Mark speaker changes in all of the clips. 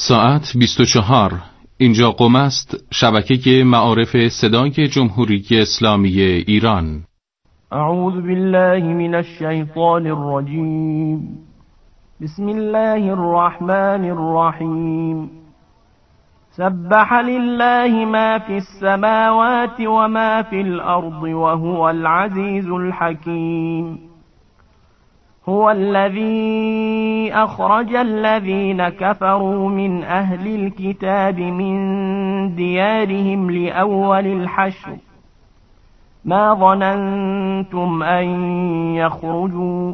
Speaker 1: ساعت 24. اینجا قم است، شبکه معارف صدای جمهوری اسلامی ایران.
Speaker 2: اعوذ بالله من الشیطان الرجیم. بسم الله الرحمن الرحیم. سبح لله ما في السماوات وما في الأرض وهو العزيز الحكيم. هو الذي أخرج الذين كفروا من أهل الكتاب من ديارهم لأول الحشر ما ظننتم أن يخرجوا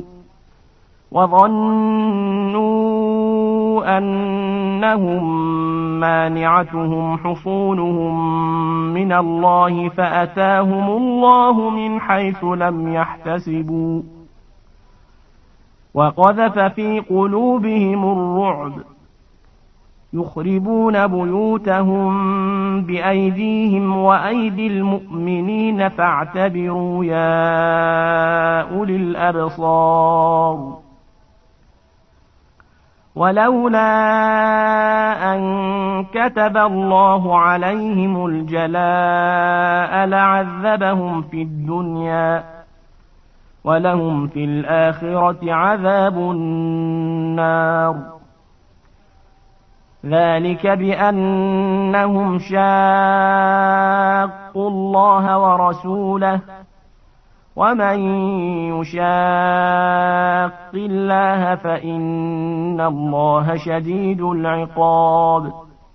Speaker 2: وظنوا أنهم مانعتهم حصونهم من الله فأتاهم الله من حيث لم يحتسبوا وقذف في قلوبهم الرعب يخربون بيوتهم بأيديهم وأيدي المؤمنين فاعتبروا يا أولي الأبصار. ولولا أن كتب الله عليهم الجلاء لعذبهم في الدنيا ولهم في الآخرة عذاب النار. ذلك بأنهم شاقوا الله ورسوله ومن يشاق الله فإن الله شديد العقاب.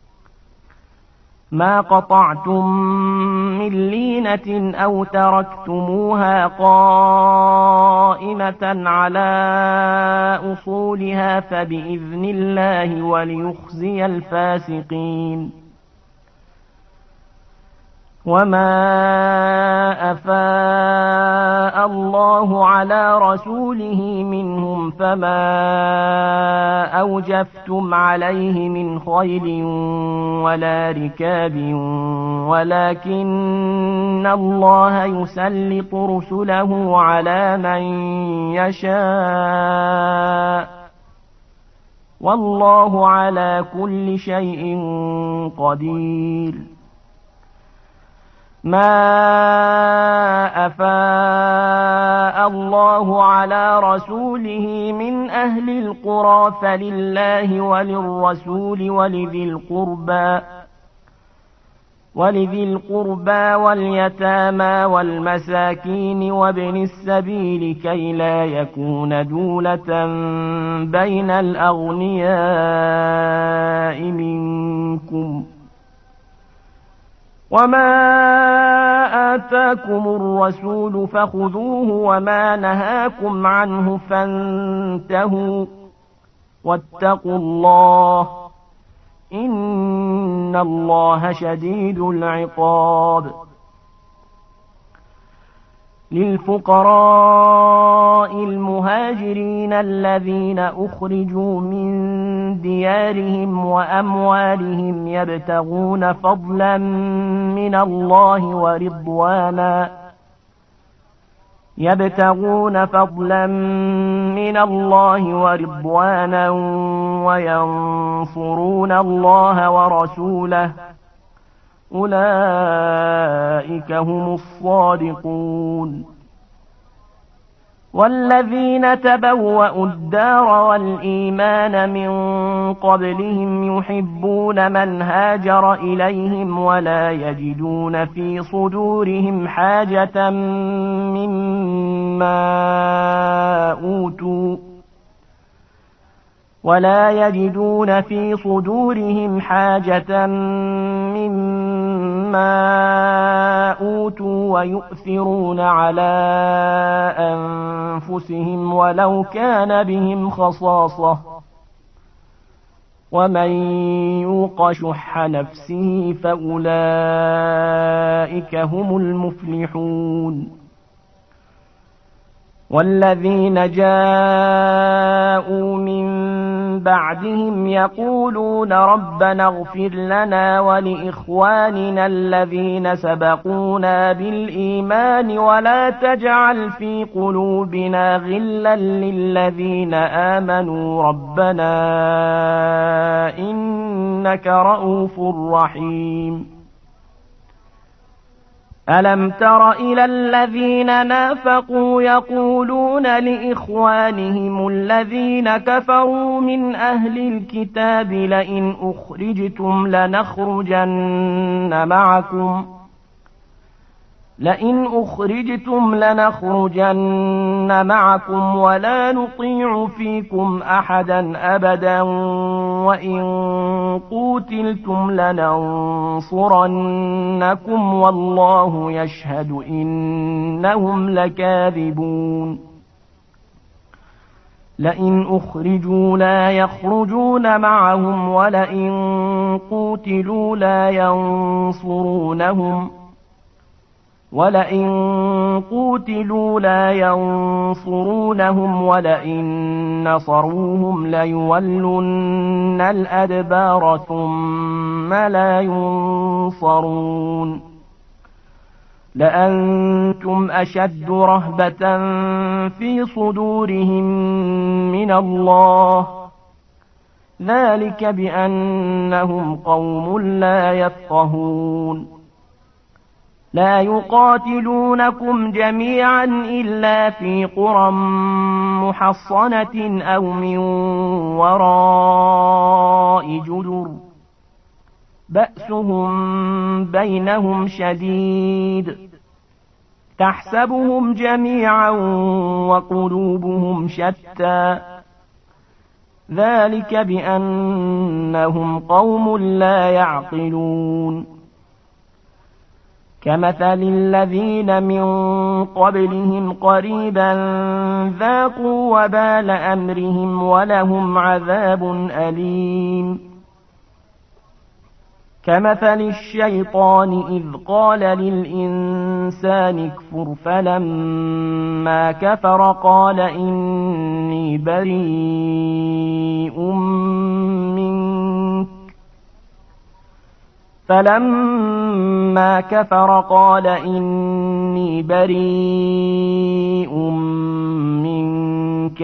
Speaker 2: ما قطعتم من لينة أو تركتموها قائمة على أصولها فبإذن الله وليخزي الفاسقين. وما أفاء الله على رسوله منهم فما أوجفتم عليه من خيل ولا ركاب ولكن الله يسلط رسله على من يشاء والله على كل شيء قدير. ما أفاء الله على رسوله من أهل القرى فلله وللرسول ولذي القربى واليتامى والمساكين وابن السبيل كي لا يكون دولة بين الأغنياء منكم. وما آتاكم الرسول فخذوه وما نهاكم عنه فانتهوا واتقوا الله إن الله شديد العقاب. للفقراء المهاجرين الذين أخرجوا من ديارهم وأموالهم يبتغون فضلا من الله ورضوانا وينصرون الله ورسوله أولئك هم الصادقون. والذين تبوأوا الدار والإيمان من قبلهم يحبون من هاجر إليهم ولا يجدون في صدورهم حاجة مما أوتوا ويؤثرون على أنفسهم ولو كان بهم خصاصة ومن يوق شح نفسه فأولئك هم المفلحون. والذين جاءوا من بعدهم يقولون ربنا اغفر لنا ولإخواننا الذين سبقونا بالإيمان ولا تجعل في قلوبنا غلا للذين آمنوا ربنا إنك إنك رؤوف رحيم ألم تر إلى الذين نافقوا يقولون لإخوانهم الذين كفروا من أهل الكتاب لئن أخرجتم لنخرجن معكم ولا نطيع فيكم أحدا أبدا وإن قوتلتم لننصرنكم والله يشهد إنهم لكاذبون لئن أخرجوا لا يخرجون معهم ولئن قوتلوا لا ينصرونهم ولئن نصروهم ليولن الأدبار ثم لا ينصرون لأنتم أشد رهبة في صدورهم من الله ذلك بأنهم قوم لا يفقهون لا يقاتلونكم جميعا إلا في قرى محصنة أو من وراء جدر بأسهم بينهم شديد تحسبهم جميعا وقلوبهم شتى ذلك بأنهم قوم لا يعقلون كمثل الذين من قبلهم قريبا ذاقوا وبال أمرهم ولهم عذاب أليم كمثل الشيطان إذ قال للإنسان اكفر فلما كفر قال إني بريء منك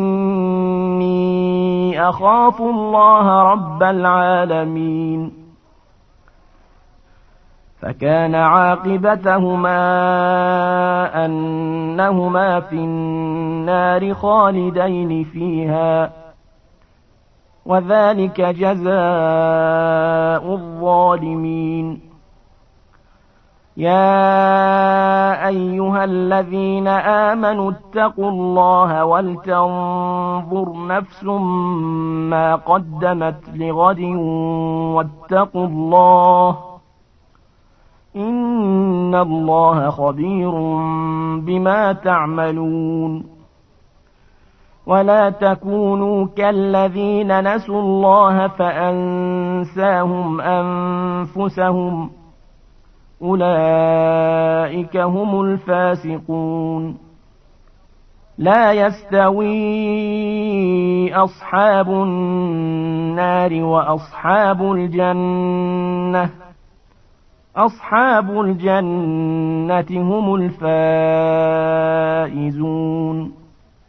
Speaker 2: إني أخاف الله رب العالمين فكان عاقبتهما أنهما في النار خالدين فيها وذلك جزاء الظالمين يا أيها الذين آمنوا اتقوا الله ولتنظر نفس ما قدمت لغد واتقوا الله إن الله خبير بما تعملون ولا تكونوا كالذين نسوا الله فأنساهم أنفسهم أولئك هم الفاسقون لا يستوي أصحاب النار وأصحاب الجنة أصحاب الجنة هم الفائزون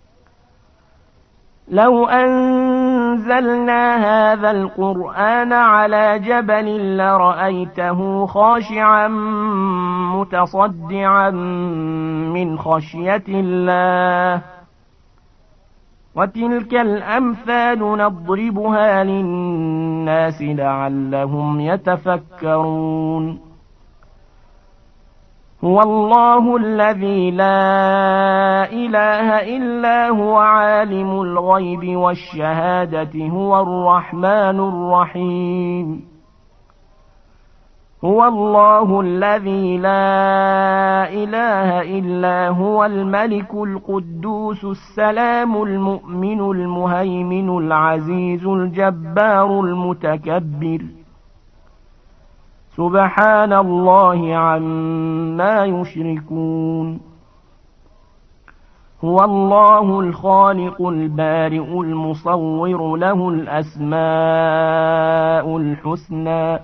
Speaker 2: لو أنزلنا هذا القرآن على جبل لرأيته خاشعا متصدعا من خشية الله وتلك الأمثال نضربها للناس لعلهم يتفكرون هو الله الذي لا إله إلا هو عالم الغيب والشهادة هو الرحمن الرحيم هو الله الذي لا إله إلا هو الملك القدوس السلام المؤمن المهيمن العزيز الجبار المتكبر سبحان الله عما يشركون هو الله الخالق البارئ المصور له الأسماء الحسنى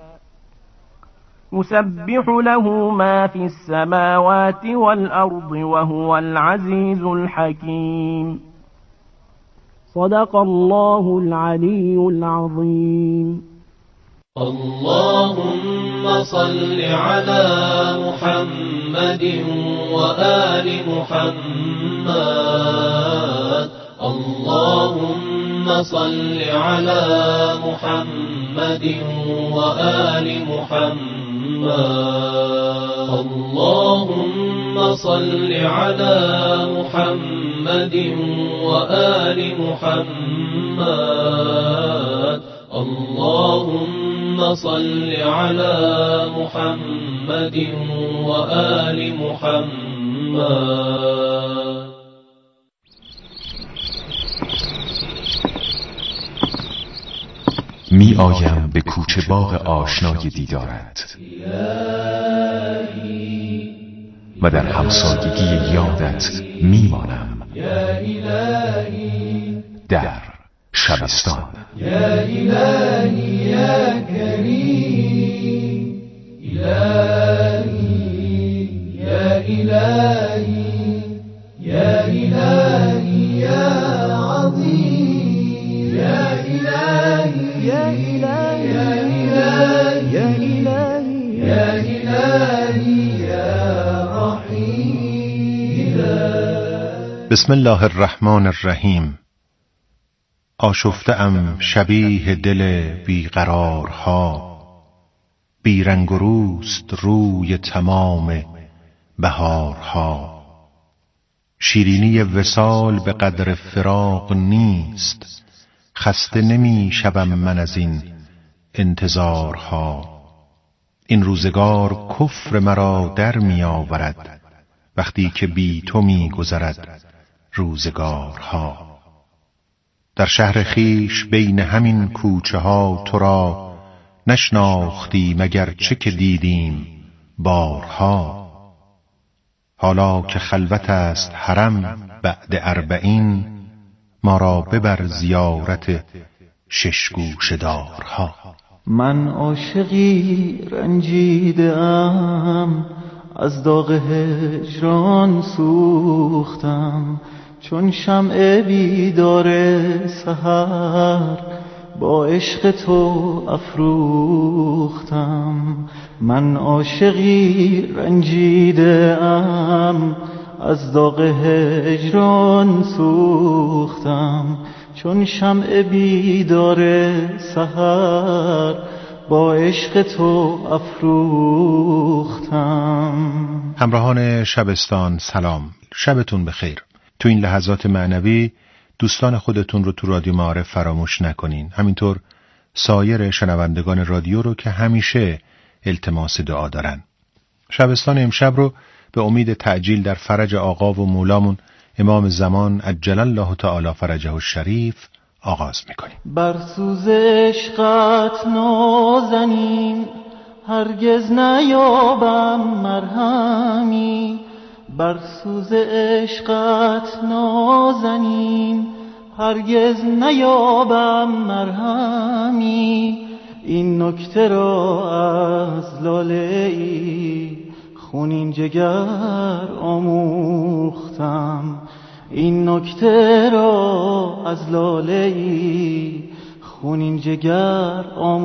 Speaker 2: يسبح له ما في السماوات والأرض وهو العزيز الحكيم صدق الله العلي العظيم.
Speaker 3: اللهم صل على محمد وآل محمد. اللهم صل على محمد وآل محمد. اللهم صل على محمد وآل محمد. اللهم صل على محمد وآل محمد.
Speaker 4: می آیم به کوچه باغ آشنای دیدارت و در همسایگی یادت می مانم. در شبستان.
Speaker 5: یا الهی یا کریم، الهی یا الهی یا الهی یا عظیم، یا الهی یا الهی یا الهی یا الهی یا رحیم.
Speaker 6: بسم الله الرحمن الرحیم. آشفته‌ام شبیه دل بیقرارها، بیرنگ و روست روی تمام بهارها. شیرینی وصال به قدر فراق نیست، خسته نمی شوم من از این انتظارها. این روزگار کفر مرا در می آورد، وقتی که بی تو می گذرد روزگارها. در شهر خیش بین همین کوچه ها تو را نشناختی مگر چه که دیدیم بارها. حالا که خلوت است حرم بعد 40، ما را ببر زیارت ششگوشه دارها.
Speaker 5: من عاشقی رنجیدم، از داغ هجران سوختم، چون شمع بیدار سحر با عشق تو افروختم. من عاشقی رنجیدم، از داغ هجران سوختم، چون شمع بیدار سحر با عشق تو افروختم.
Speaker 6: همراهان شبستان سلام، شبتون بخیر. تو این لحظات معنوی دوستان خودتون رو تو رادیو معارف فراموش نکنین، همینطور سایر شنوندگان رادیو رو که همیشه التماس دعا دارن. شبستان امشب رو به امید تعجیل در فرج آقا و مولامون امام زمان عجل الله تعالی فرجه الشریف آغاز میکنیم.
Speaker 5: بر سوز عشقت نازنین، هرگز نیابم مرهمی. بر سوز عشقت نازنین، هرگز نیابم مرهمی. این نکته را از لاله ای خونین جگر آموختم. این نکته را از لاله ای خونین جگر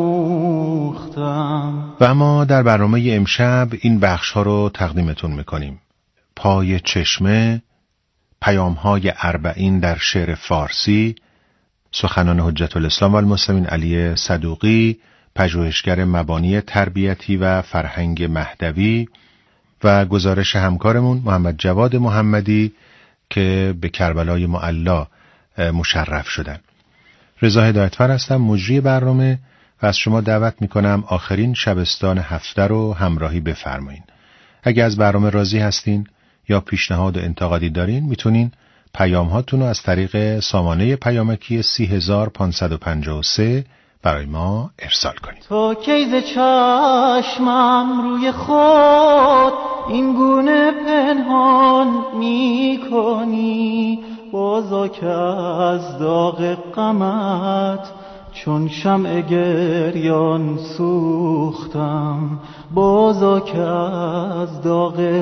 Speaker 5: آموختم.
Speaker 6: و اما در برنامه امشب این بخش ها رو تقدیمتون میکنیم: پای چشمه، پیام‌های 40 در شعر فارسی، سخنان حجت الاسلام و المسلمین علی صدوقی، پژوهشگر مبانی تربیتی و فرهنگ مهدوی، و گزارش همکارمون محمد جواد محمدی که به کربلای معلا مشرف شدن. رضا هدایتفر هستم، مجری برنامه، و از شما دعوت میکنم آخرین شبستان هفته رو همراهی بفرمایید. اگه از برنامه راضی هستین یا پیشنهاد و انتقادی دارین، میتونین پیام هاتون رو از طریق سامانه پیامکی 30553 برای ما ارسال کنید.
Speaker 5: تا کی ز چشمم روی خود این گونه پنهان میکنی؟ بازا که از داغ غمت چون شمع گریان سوختم. بازا که از داغ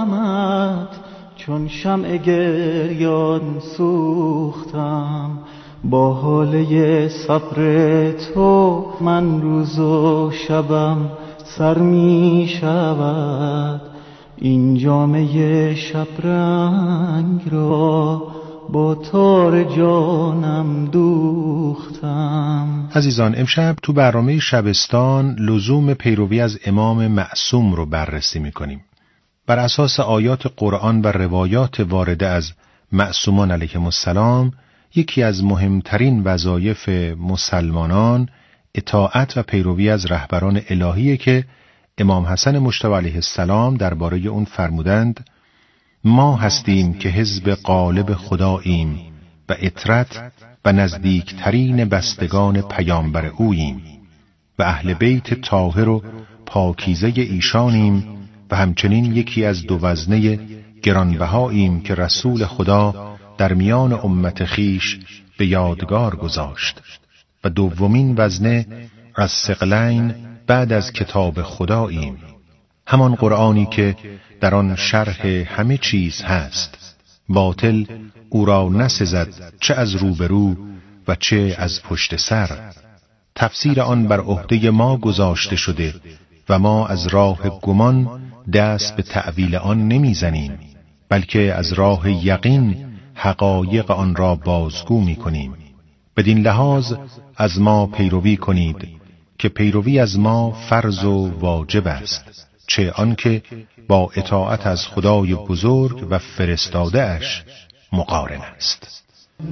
Speaker 5: غمت چون شمع گریان سوختم. با حاله صبر تو من روز و شبم سر می شود. این جامه شبرنگ را با تار جانم دوختم.
Speaker 6: عزیزان، امشب تو برنامه شبستان لزوم پیروی از امام معصوم رو بررسی می‌کنیم. بر اساس آیات قرآن و روایات وارده از معصومان علیهم السلام، یکی از مهمترین وظایف مسلمانان اطاعت و پیروی از رهبران الهیه که امام حسن مجتبی علیه السلام درباره اون فرمودند: ما هستیم که حزب غالب خداییم و اطرت و نزدیکترین بستگان پیامبر اوییم و اهل بیت طاهر و پاکیزه ایشانیم و همچنین یکی از دو وزنه گرانبهاییم که رسول خدا در میان امت خیش به یادگار گذاشت و دومین وزنه از ثقلین بعد از کتاب خداییم، همان قرآنی که در آن شرح همه چیز هست. باطل او را نسزد چه از روبرو و چه از پشت سر. تفسیر آن بر عهده ما گذاشته شده و ما از راه گمان دست به تأویل آن نمیزنیم، بلکه از راه یقین حقایق آن را بازگو میکنیم. بدین لحاظ از ما پیروی کنید که پیروی از ما فرض و واجب است، چه آنکه با اطاعت از خدای بزرگ و فرستاده اش مقارن است.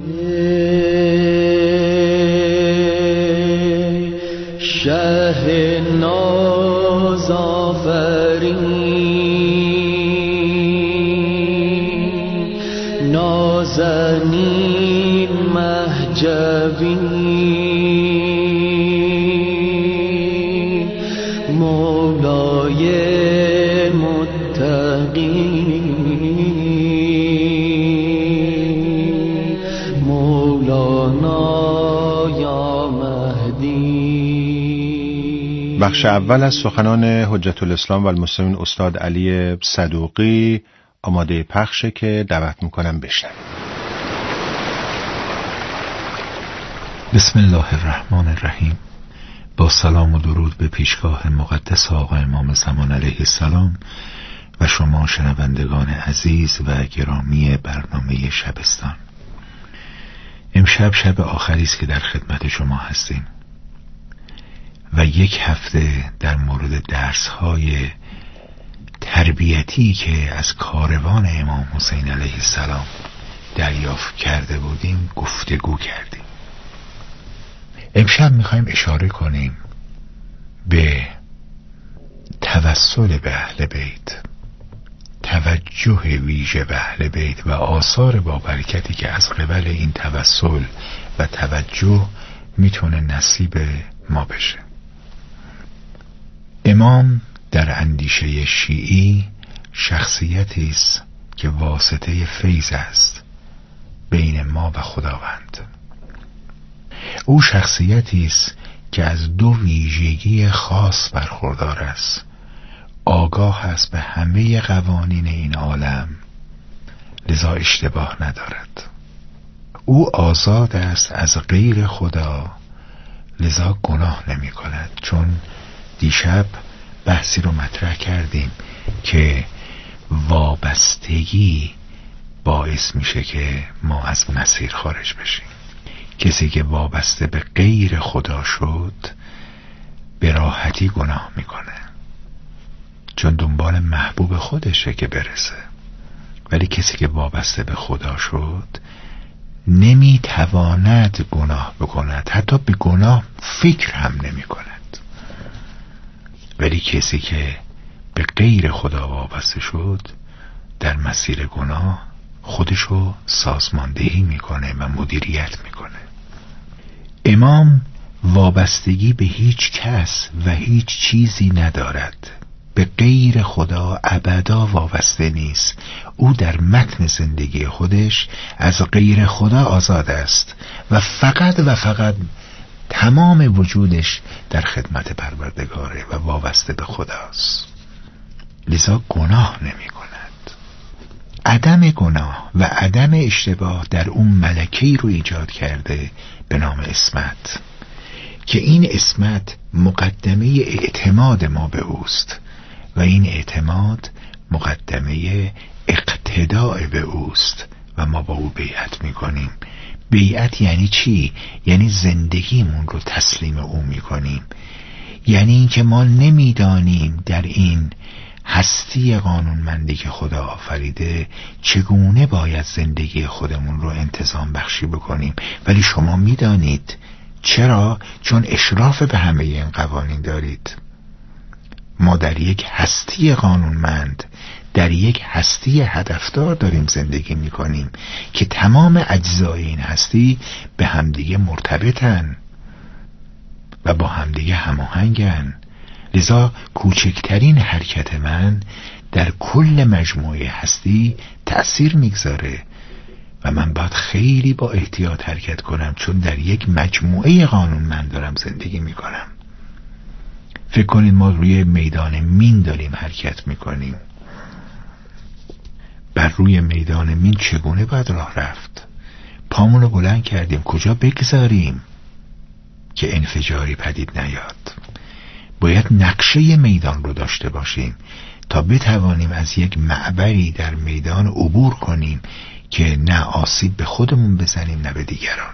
Speaker 3: شه نازآفرین، نازنین مهجوی، مولای متقی، مولانا یا مهدی.
Speaker 6: بخش اول از سخنان حجت الاسلام و المسلمین استاد علی صدوقی آماده پخشه که دعوت میکنم بشنوید.
Speaker 4: بسم الله الرحمن الرحیم. با سلام و درود به پیشگاه مقدس آقا امام زمان علیه السلام و شما شنوندگان عزیز و گرامی برنامه شبستان. امشب شب آخری است که در خدمت شما هستیم و یک هفته در مورد درس‌های تربیتی که از کاروان امام حسین علیه السلام دریافت کرده بودیم گفتگو کردیم. امشب میخوایم اشاره کنیم به توسل به اهل بیت، توجه ویژه به اهل بیت و آثار بابرکتی که از قبل این توسل و توجه میتونه نصیب ما بشه. امام در اندیشه شیعی شخصیتی است که واسطه فیض است بین ما و خداوند. او شخصیتی است که از دو ویژگی خاص برخوردار است: آگاه است به همه قوانین این عالم، لذا اشتباه ندارد. او آزاد است از غیر خدا، لذا گناه نمی کند. چون دیشب بحثی رو مطرح کردیم که وابستگی باعث میشه که ما از مسیر خارج بشیم. کسی که وابسته به غیر خدا شد به راحتی گناه میکنه، چون دنبال محبوب خودشه که برسه. ولی کسی که وابسته به خدا شد نمیتواند گناه بکند، حتی به گناه فکر هم نمی کند. ولی کسی که به غیر خدا وابسته شد در مسیر گناه خودشو سازماندهی میکنه و مدیریت میکنه. امام وابستگی به هیچ کس و هیچ چیزی ندارد، به غیر خدا ابدا وابسته نیست. او در متن زندگی خودش از غیر خدا آزاد است و فقط تمام وجودش در خدمت پروردگاره و وابسته به خداست، لذا گناه نمی کند. عدم گناه و عدم اشتباه در اون ملکه‌ای رو ایجاد کرده به نام عصمت، که این عصمت مقدمه اعتماد ما به اوست و این اعتماد مقدمه اقتداء به اوست و ما با او بیعت میکنیم. بیعت یعنی چی؟ یعنی زندگیمون رو تسلیم او میکنیم، یعنی اینکه ما نمیدانیم در این هستی قانونمندی که خدا آفریده چگونه باید زندگی خودمون رو انتظام بخشی بکنیم، ولی شما میدانید. چرا؟ چون اشراف به همه این قوانین دارید. ما در یک هستی قانونمند، در یک هستی هدفدار داریم زندگی میکنیم که تمام اجزای این هستی به همدیگه مرتبطن و با همدیگه هماهنگن. لذا کوچکترین حرکت من در کل مجموعه هستی تأثیر میگذاره و من باید خیلی با احتیاط حرکت کنم، چون در یک مجموعه قانونمند دارم زندگی میکنم. فکر کنید ما روی میدان مین داریم حرکت میکنیم. بر روی میدان مین چگونه باید راه رفت؟ پامون رو بلند کردیم، کجا بگذاریم که انفجاری پدید نیاد؟ باید نقشه میدان رو داشته باشیم تا بتوانیم از یک معبری در میدان عبور کنیم که نه آسیب به خودمون بزنیم نه به دیگران.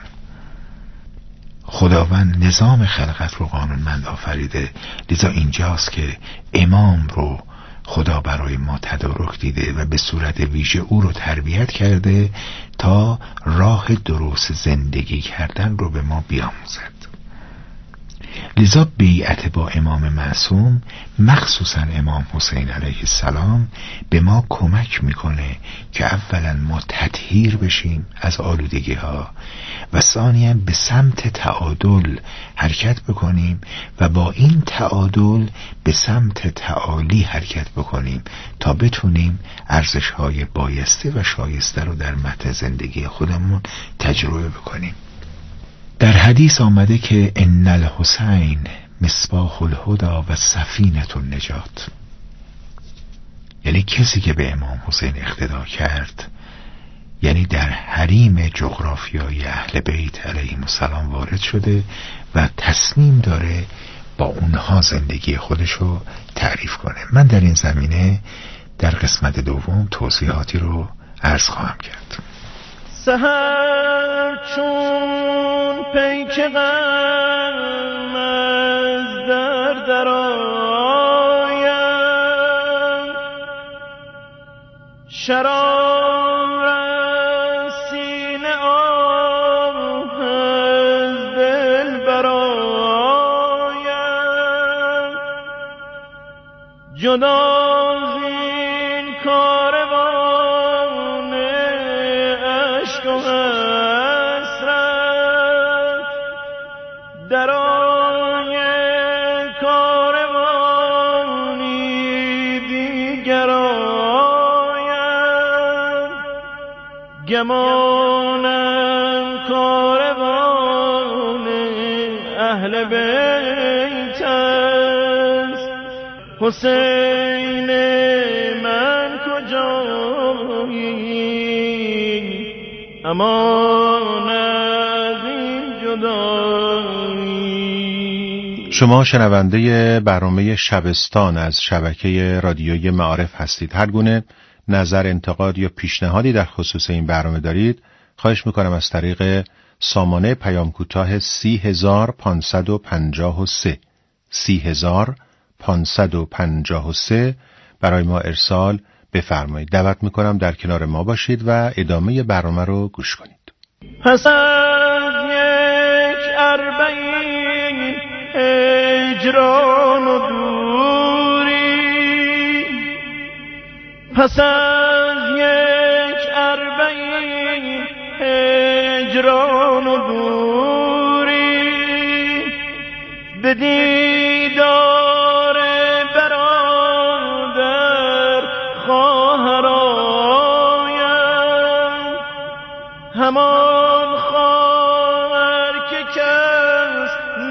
Speaker 4: خداوند نظام خلقت رو قانونمند آفریده، لذا اینجاست که امام رو خدا برای ما تدارک دیده و به صورت ویژه او رو تربیت کرده تا راه درست زندگی کردن رو به ما بیاموزد. لذا بیعت با امام معصوم، مخصوصا امام حسین علیه السلام، به ما کمک میکنه که اولا ما تطهیر بشیم از آلودگی ها و ثانیاً به سمت تعادل حرکت بکنیم و با این تعادل به سمت تعالی حرکت بکنیم تا بتونیم ارزش های بایسته و شایسته رو در متن زندگی خودمون تجربه بکنیم. در حدیث آمده که ان الحسین مصباح الهدی و سفینة النجات، یعنی کسی که به امام حسین اقتدا کرد یعنی در حریم جغرافیایی اهل بیت علیهم السلام وارد شده و تصمیم داره با اونها زندگی خودشو تعریف کنه. من در این زمینه در قسمت دوم توضیحاتی رو عرض خواهم کرد.
Speaker 5: سحر چون پیک غم از در آید، شرار از سینه آه از دل براید، جدا زین کاروان عشق و حسرت، درای کاروانی دیگر آید، گمانم کاروان اهل بیت است، حسین من کجایی امان از این جدایی.
Speaker 6: شما شنونده برنامه شبستان از شبکه رادیوی معارف هستید. هر گونه نظر، انتقاد یا پیشنهادی در خصوص این برنامه دارید، خواهش میکنم از طریق سامانه پیام کوتاه 30553 30553 برای ما ارسال بفرمایید. دعوت میکنم در کنار ما باشید و ادامه برنامه رو گوش کنید.
Speaker 5: پس از یک اربعین هجران و دوری، پس از یک اربعین هجران و دوری، به دیدار برادر خواهر آیم، همان خواهر که کس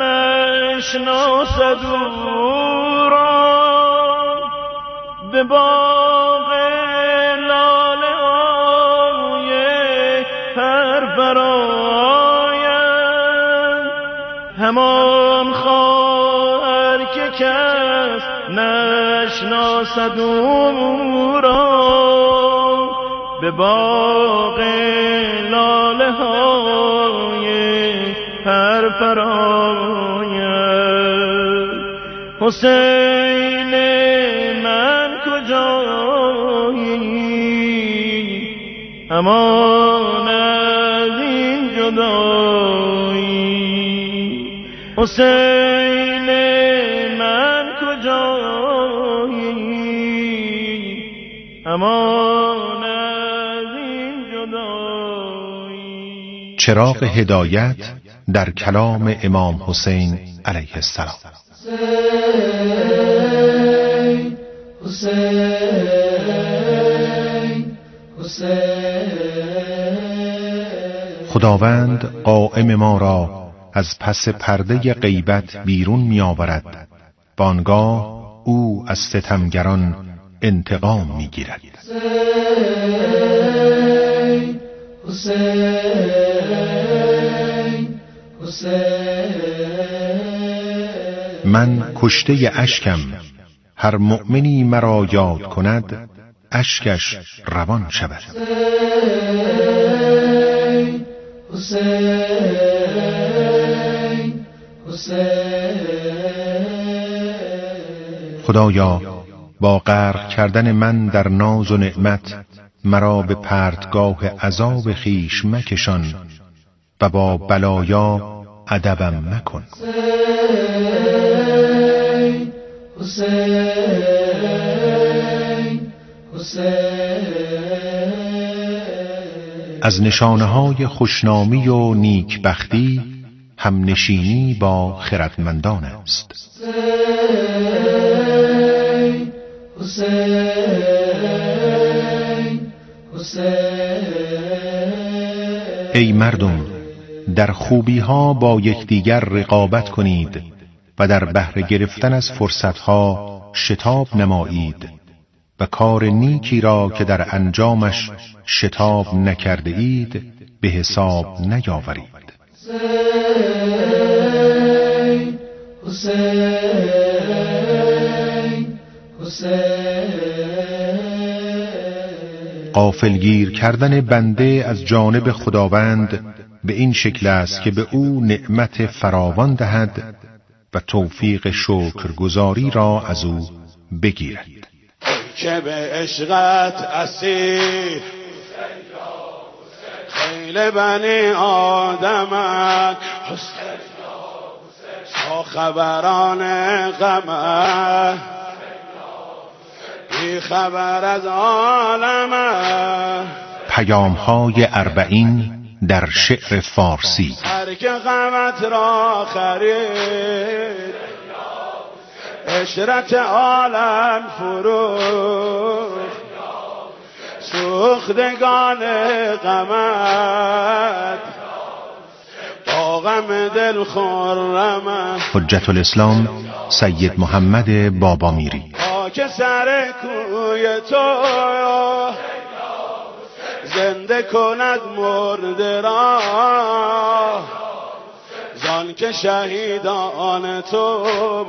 Speaker 5: نشناسد او را، به باغ لاله برآید، همان خواهر که کس نشناسد او را، به باغ لاله های پرپراید. حسین من کجایی، امان از این جدایی. حسین من کجایی، امان از این جدایی.
Speaker 6: چراغ هدایت در کلام امام حسین علیه السلام. خداوند قائم ما را از پس پرده غیبت بیرون می آورد، بانگاه او از ستمگران انتقام می گیرد. من کشته اشکم، هر مؤمنی مرا یاد کند اشکش روان شود. خدایا با غرق کردن من در ناز و نعمت مرا به پرتگاه عذاب خیش مکشان و با بلایا ادبم مکن. از نشانه‌های خوشنامی و نیکبختی هم نشینی با خردمندان است. ای مردم، در خوبی‌ها با یکدیگر رقابت کنید و در بهره گرفتن از فرصت‌ها شتاب نمایید و کار نیکی را که در انجامش شتاب نکرده اید به حساب نیاورید. غافلگیر کردن بنده از جانب خداوند به این شکل است که به او نعمت فراوان دهد و توفیق شکرگزاری را از او بگیرد.
Speaker 7: که به عشقت اسیر خیل بنی آدمت، تا خبران غمت بی خبر از عالمت.
Speaker 6: پیام‌های اربعین در شعر فارسی.
Speaker 7: هر که غمت را خرید عشرت عالم فروخت، سوختگان غمت با غم دل خرمت.
Speaker 6: حجت الاسلام سید محمد بابامیری.
Speaker 7: که سر کوی تو زنده کند مرده را، زان که شهیدان تو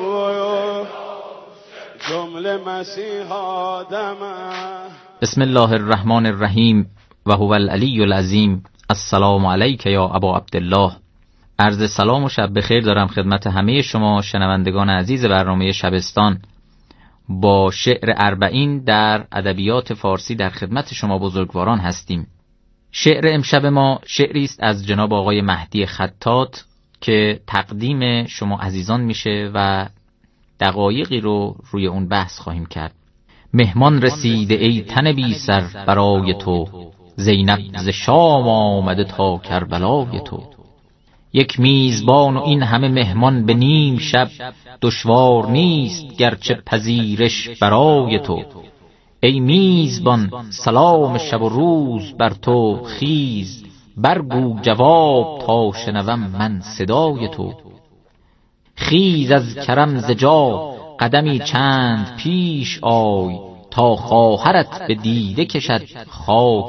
Speaker 7: جمله مسیحا دمه.
Speaker 8: بسم الله الرحمن الرحیم و هو العلی العظیم. السلام علیک یا ابا عبدالله. عرض سلام و شب بخیر دارم خدمت همه شما شنوندگان عزیز برنامه شبستان. با شعر اربعین در ادبیات فارسی در خدمت شما بزرگواران هستیم. شعر امشب ما شعری است از جناب آقای مهدی خطاط که تقدیم شما عزیزان میشه و دقایقی رو روی اون بحث خواهیم کرد. مهمان رسیده ای تن بی سر برای تو، زینب ز شام آمده تا کربلای تو. یک میزبان و این همه مهمان به نیم شب، دشوار نیست گرچه پذیرش برای تو. ای میزبان سلام شب و روز بر تو، خیز برگو جواب تا شنوم من صدای تو. خیز از کرم ز جا قدمی چند پیش آی، تا خواهرت به دیده کشد خاک